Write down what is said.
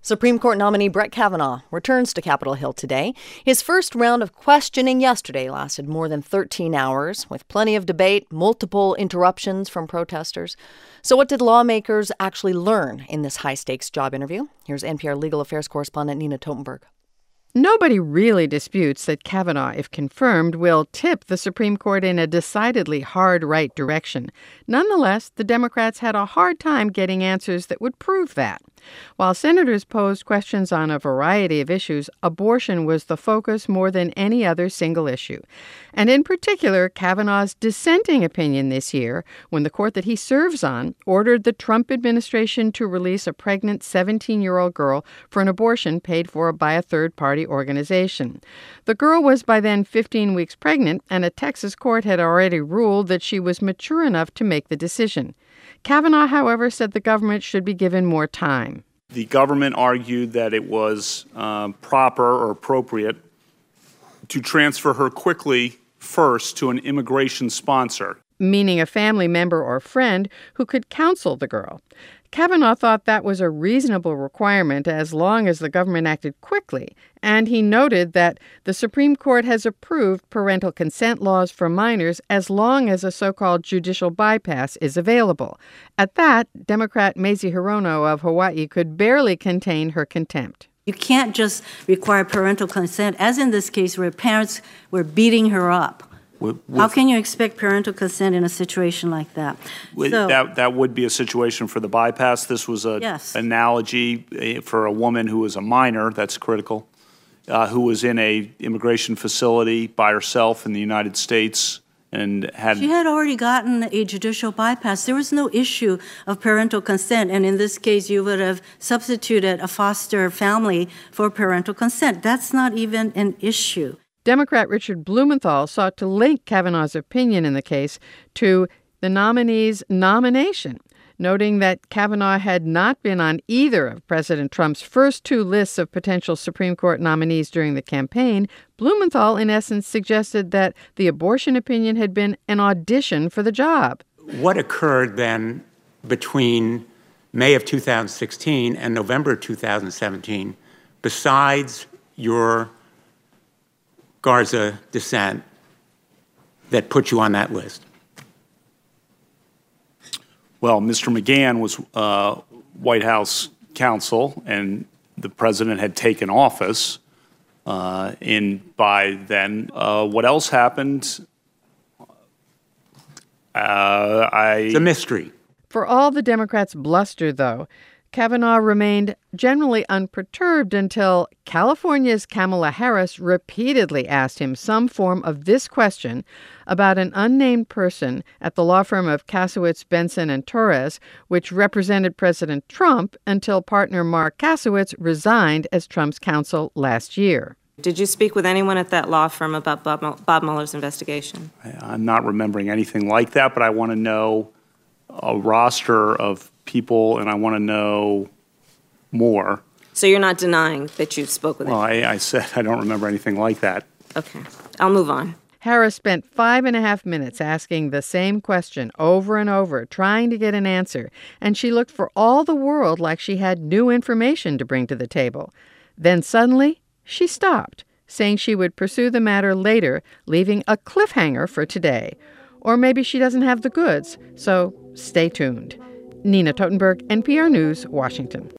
Supreme Court nominee Brett Kavanaugh returns to Capitol Hill today. His first round of questioning yesterday lasted more than 13 hours, with plenty of debate, multiple interruptions from protesters. So what did lawmakers actually learn in this high-stakes job interview? Here's NPR legal affairs correspondent Nina Totenberg. Nobody really disputes that Kavanaugh, if confirmed, will tip the Supreme Court in a decidedly hard right direction. Nonetheless, the Democrats had a hard time getting answers that would prove that. While senators posed questions on a variety of issues, abortion was the focus more than any other single issue. And in particular, Kavanaugh's dissenting opinion this year, when the court that he serves on ordered the Trump administration to release a pregnant 17-year-old girl for an abortion paid for by a third-party organization. The girl was by then 15 weeks pregnant, and a Texas court had already ruled that she was mature enough to make the decision. Kavanaugh, however, said the government should be given more time. The government argued that it was proper or appropriate to transfer her quickly first to an immigration sponsor, meaning a family member or friend who could counsel the girl. Kavanaugh thought that was a reasonable requirement as long as the government acted quickly, and he noted that the Supreme Court has approved parental consent laws for minors as long as a so-called judicial bypass is available. At that, Democrat Mazie Hirono of Hawaii could barely contain her contempt. You can't just require parental consent, as in this case where parents were beating her up. How can you expect parental consent in a situation like that? That would be a situation for the bypass. This was an analogy for a woman who was a minor, that's critical, who was in a immigration facility by herself in the United States and had... She had already gotten a judicial bypass. There was no issue of parental consent, and in this case you would have substituted a foster family for parental consent. That's not even an issue. Democrat Richard Blumenthal sought to link Kavanaugh's opinion in the case to the nominee's nomination, noting that Kavanaugh had not been on either of President Trump's first two lists of potential Supreme Court nominees during the campaign. Blumenthal, in essence, suggested that the abortion opinion had been an audition for the job. What occurred then between May of 2016 and November of 2017, besides your Garza dissent, that put you on that list? Well, Mr. McGahn was White House counsel, and the president had taken office by then. What else happened? It's a mystery. For all the Democrats' bluster, though, Kavanaugh remained generally unperturbed until California's Kamala Harris repeatedly asked him some form of this question about an unnamed person at the law firm of Kasowitz, Benson, and Torres, which represented President Trump until partner Mark Kasowitz resigned as Trump's counsel last year. Did you speak with anyone at that law firm about Bob Mueller's investigation? I'm not remembering anything like that, but I want to know a roster of people, and I want to know more. So you're not denying that you spoke with him? Well, I said I don't remember anything like that. Okay. I'll move on. Harris spent 5.5 minutes asking the same question over and over, trying to get an answer, and she looked for all the world like she had new information to bring to the table. Then suddenly, she stopped, saying she would pursue the matter later, leaving a cliffhanger for today. Or maybe she doesn't have the goods, so stay tuned. Nina Totenberg, NPR News, Washington.